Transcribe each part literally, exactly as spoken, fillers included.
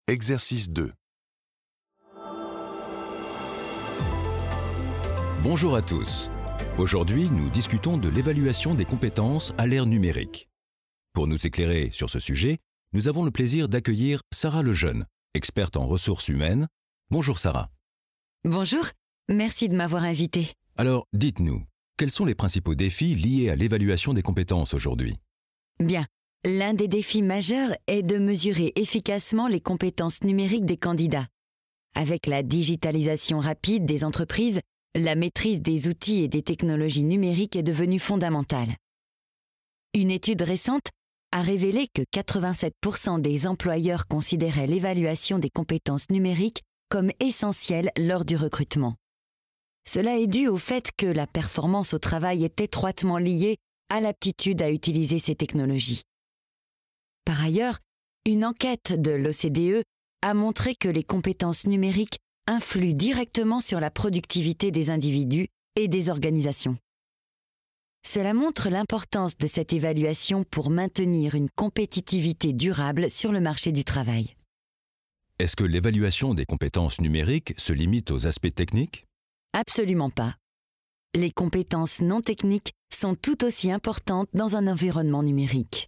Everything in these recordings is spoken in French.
Exercice deux. Bonjour à tous. Aujourd'hui, nous discutons de l'évaluation des compétences à l'ère numérique. Pour nous éclairer sur ce sujet, nous avons le plaisir d'accueillir Sarah Lejeune, experte en ressources humaines. Bonjour Sarah. Bonjour, merci de m'avoir invitée. Alors, dites-nous, quels sont les principaux défis liés à l'évaluation des compétences aujourd'hui ? Bien, l'un des défis majeurs est de mesurer efficacement les compétences numériques des candidats. Avec la digitalisation rapide des entreprises, la maîtrise des outils et des technologies numériques est devenue fondamentale. Une étude récente a révélé que quatre-vingt-sept pour cent des employeurs considéraient l'évaluation des compétences numériques comme essentielle lors du recrutement. Cela est dû au fait que la performance au travail est étroitement liée à l'aptitude à utiliser ces technologies. Par ailleurs, une enquête de l'O C D E a montré que les compétences numériques influent directement sur la productivité des individus et des organisations. Cela montre l'importance de cette évaluation pour maintenir une compétitivité durable sur le marché du travail. Est-ce que l'évaluation des compétences numériques se limite aux aspects techniques ? Absolument pas. Les compétences non techniques sont tout aussi importantes dans un environnement numérique.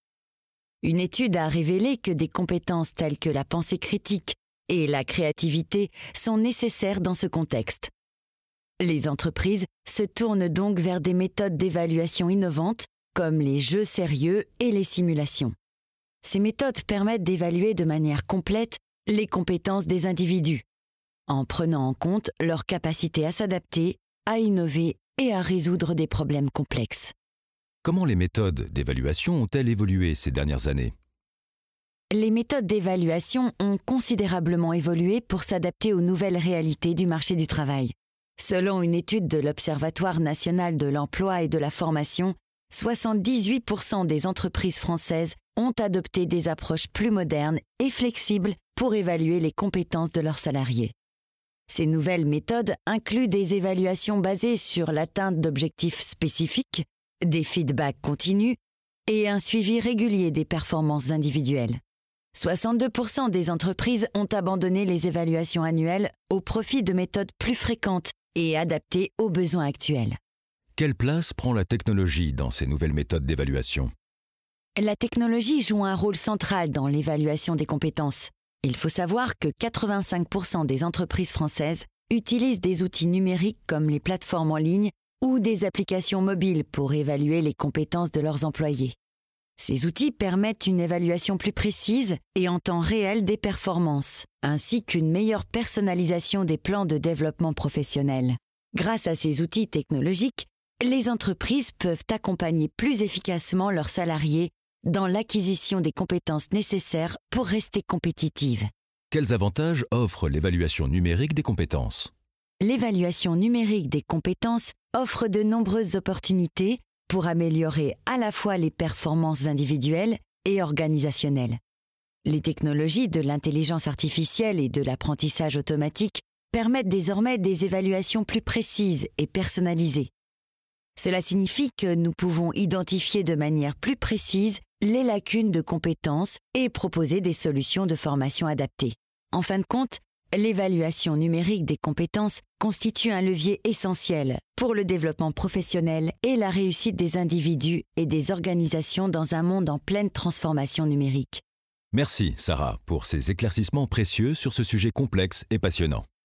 Une étude a révélé que des compétences telles que la pensée critique et la créativité sont nécessaires dans ce contexte. Les entreprises se tournent donc vers des méthodes d'évaluation innovantes comme les jeux sérieux et les simulations. Ces méthodes permettent d'évaluer de manière complète les compétences des individus, en prenant en compte leur capacité à s'adapter, à innover et à résoudre des problèmes complexes. Comment les méthodes d'évaluation ont-elles évolué ces dernières années ? Les méthodes d'évaluation ont considérablement évolué pour s'adapter aux nouvelles réalités du marché du travail. Selon une étude de l'Observatoire national de l'emploi et de la formation, soixante-dix-huit pour cent des entreprises françaises ont adopté des approches plus modernes et flexibles pour évaluer les compétences de leurs salariés. Ces nouvelles méthodes incluent des évaluations basées sur l'atteinte d'objectifs spécifiques, des feedbacks continus et un suivi régulier des performances individuelles. soixante-deux pour cent des entreprises ont abandonné les évaluations annuelles au profit de méthodes plus fréquentes et adaptées aux besoins actuels. Quelle place prend la technologie dans ces nouvelles méthodes d'évaluation ? La technologie joue un rôle central dans l'évaluation des compétences. Il faut savoir que quatre-vingt-cinq pour cent des entreprises françaises utilisent des outils numériques comme les plateformes en ligne ou des applications mobiles pour évaluer les compétences de leurs employés. Ces outils permettent une évaluation plus précise et en temps réel des performances, ainsi qu'une meilleure personnalisation des plans de développement professionnel. Grâce à ces outils technologiques, les entreprises peuvent accompagner plus efficacement leurs salariés dans l'acquisition des compétences nécessaires pour rester compétitives. Quels avantages offre l'évaluation numérique des compétences ? L'évaluation numérique des compétences offre de nombreuses opportunités pour améliorer à la fois les performances individuelles et organisationnelles. Les technologies de l'intelligence artificielle et de l'apprentissage automatique permettent désormais des évaluations plus précises et personnalisées. Cela signifie que nous pouvons identifier de manière plus précise les lacunes de compétences et proposer des solutions de formation adaptées. En fin de compte, l'évaluation numérique des compétences constitue un levier essentiel pour le développement professionnel et la réussite des individus et des organisations dans un monde en pleine transformation numérique. Merci Sarah pour ces éclaircissements précieux sur ce sujet complexe et passionnant.